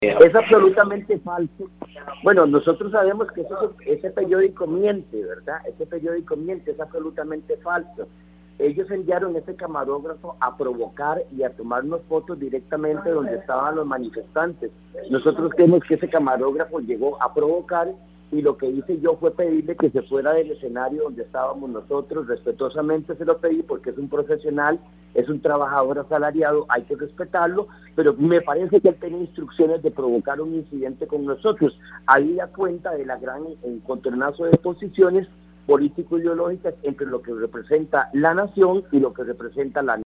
Es absolutamente falso. Bueno, nosotros sabemos que ese periódico miente, ¿verdad? Ese periódico miente, es absolutamente falso. Ellos enviaron ese camarógrafo a provocar y a tomarnos fotos directamente donde estaban los manifestantes. Nosotros creemos que ese camarógrafo llegó a provocar y lo que hice yo fue pedirle que se fuera del escenario donde estábamos nosotros. Respetuosamente se lo pedí porque es un profesional, es un trabajador asalariado, hay que respetarlo, pero me parece que él tenía instrucciones de provocar un incidente con nosotros. Ahí da cuenta de la gran encontronazo de posiciones político-ideológicas entre lo que representa la nación y lo que representa la